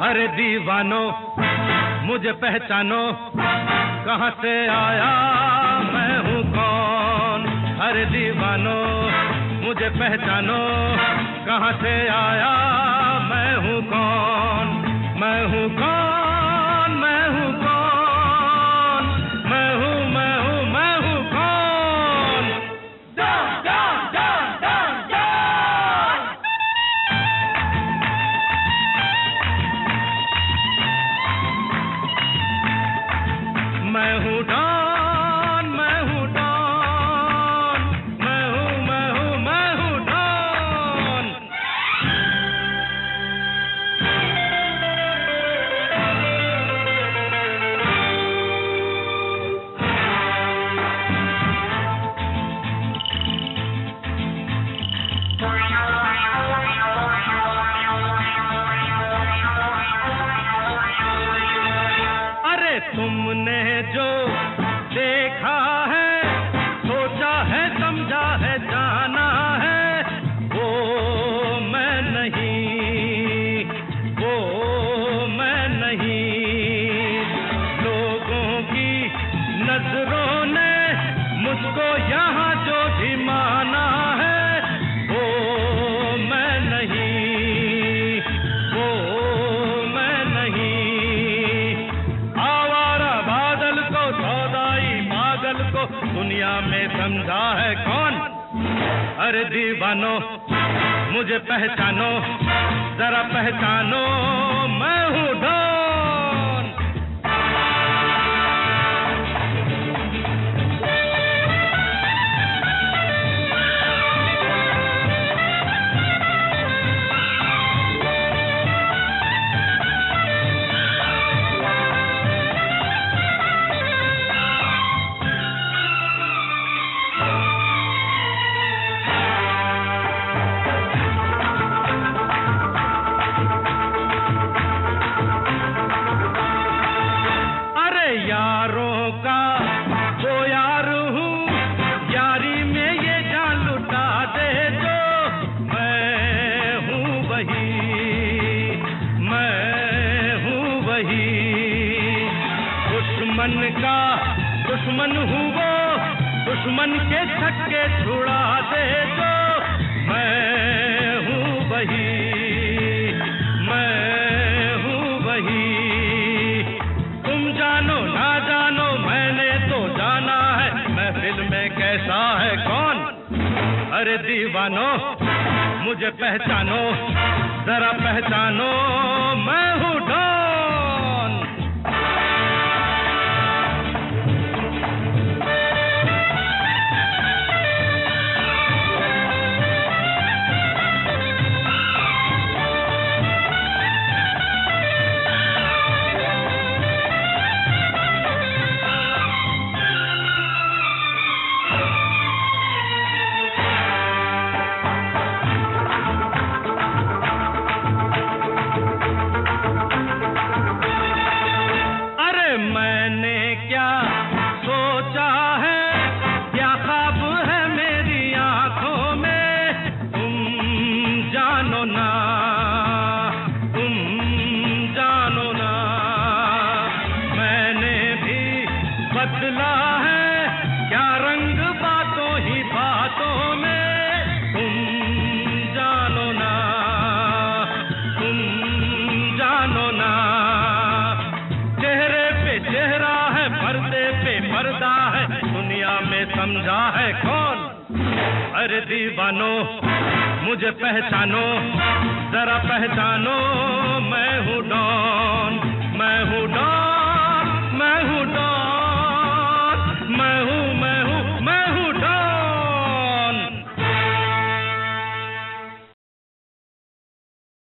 अरे दीवानो मुझे पहचानो, कहाँ से आया मैं हूँ कौन। अरे दीवानो मुझे पहचानो, कहाँ से आया मैं हूँ कौन। मैं हूँ कौन, मैं हूँ कौन, मैं हूँ मैं हूँ मैं हूँ कौन। Don don don don don. मैं हूँ डॉन, मैं हूँ डॉन, मैं हूँ मैं हूँ मैं हूँ डॉन। अरे तुमने जो देखा है, सोचा है, समझा है, जाना है, वो मैं नहीं, वो मैं नहीं। लोगों की नजरों ने मुझको यहाँ जो भी माना है, वो मैं नहीं, वो मैं नहीं। आवारा बादल को, सौदाई पागल को दुनिया में समझा है कौन। अरे दीवानो मुझे पहचानो, जरा पहचानो, मैं हूँ डॉन। यारों का वो यार हूँ, यारी में ये जान लुटा दे जो। मैं हूँ वही, मैं हूँ वही। दुश्मन का दुश्मन हूँ वो, दुश्मन के छक्के छुड़ा दे जो। मैं हूँ वही, मैं हूँ वही। तुम जानो ना जानो, मैंने तो जाना है महफिल में कैसा है कौन। अरे दीवानो मुझे पहचानो, जरा पहचानो, मैं हूँ डॉन। मैंने क्या सोचा है, क्या ख्वाब है मेरी आंखों में, तुम जानो ना, तुम जानो ना। मैंने भी बदला है क्या रंग बातों ही बातों में, तुम जानो ना, तुम जानो ना। चेहरा है, पर्दे पे पर्दा है, दुनिया में समझा है कौन। अरे दीवानो मुझे पहचानो, जरा पहचानो, मैं हूँ डॉन।